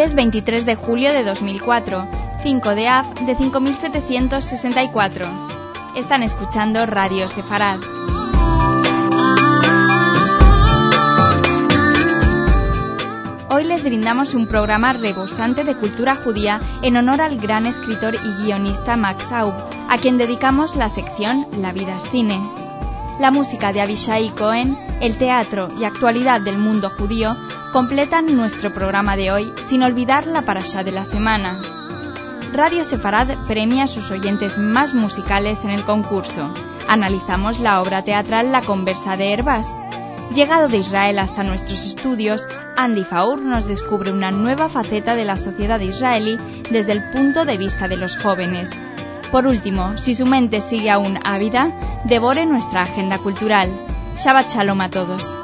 Jueves 23 de julio de 2004, 5 de Av de 5764. Están escuchando Radio Sefarad. Hoy les brindamos un programa rebosante de cultura judía en honor al gran escritor y guionista Max Aub, a quien dedicamos la sección La vida es cine. La música de Abishai Cohen, el teatro y actualidad del mundo judío completan nuestro programa de hoy, sin olvidar la parashá de la semana. Radio Sefarad premia a sus oyentes más musicales en el concurso. Analizamos la obra teatral La conversa de Herbás. Llegado de Israel hasta nuestros estudios, Andy Faur nos descubre una nueva faceta de la sociedad israelí desde el punto de vista de los jóvenes. Por último, si su mente sigue aún ávida, devore nuestra agenda cultural. Shabbat Shalom a todos.